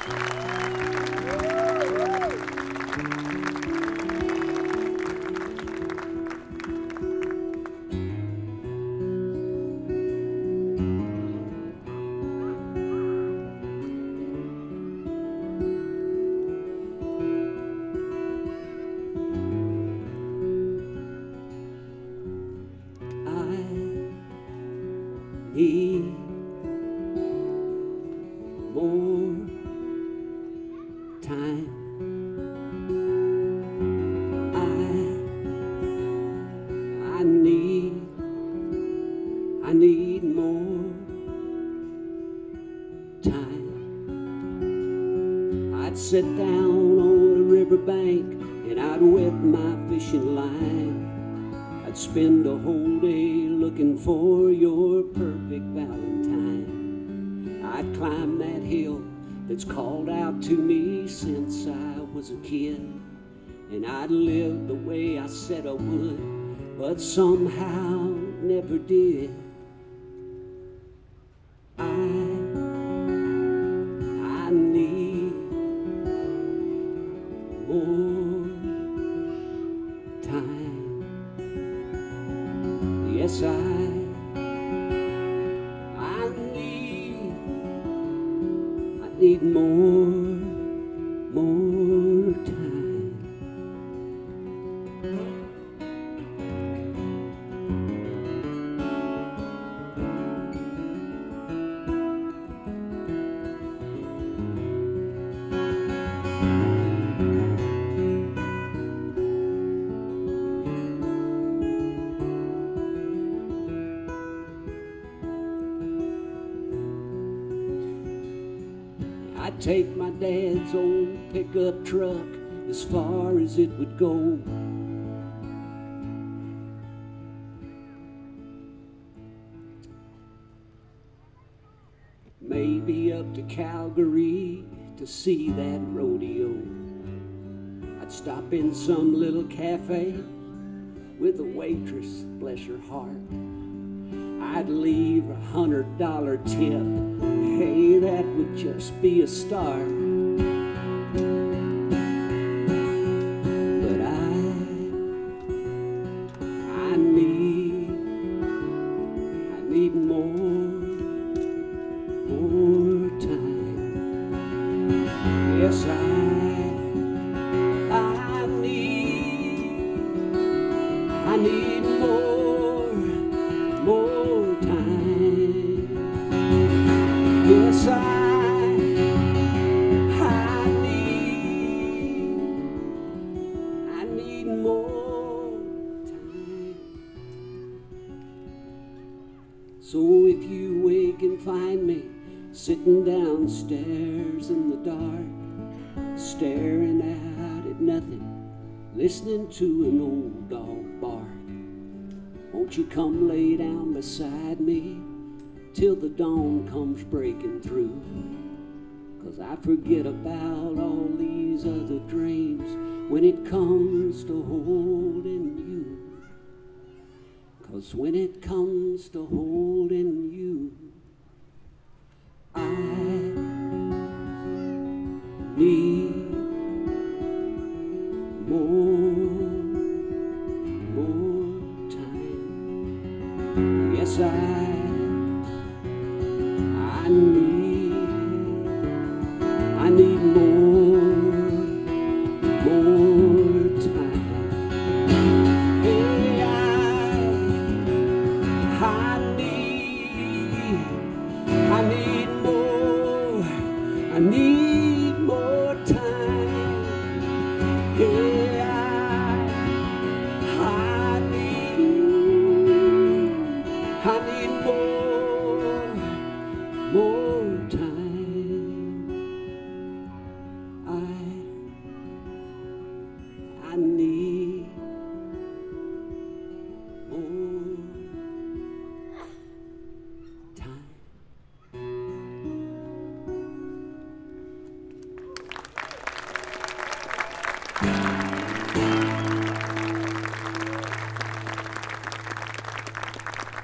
Need more time. I need more time. I'd sit down on the riverbank and I'd wet my fishing line. I'd spend a whole day looking for your perfect Valentine. I'd climb that hill that's called out to me since I was a kid, and I'd live the way I said I would, but somehow never did. I need more time. Yes, I need more time. I'd take my dad's old pickup truck as far as it would go. Maybe up to Calgary to see that rodeo. I'd stop in some little cafe with a waitress, bless her heart. I'd leave $100 tip. Hey, that would just be a start. But I need more time. Yes, I need more time. Yes, I need more time. So if you wake and find me sitting downstairs in the dark, staring out at nothing, listening to an old dog bark, won't you come lay down beside me till the dawn comes breaking through? 'Cause I forget about all these other dreams when it comes to holding you. 'Cause when it comes to holding you, I need more time. Yes, I need more time. Hey, I need more time. Hey, I need more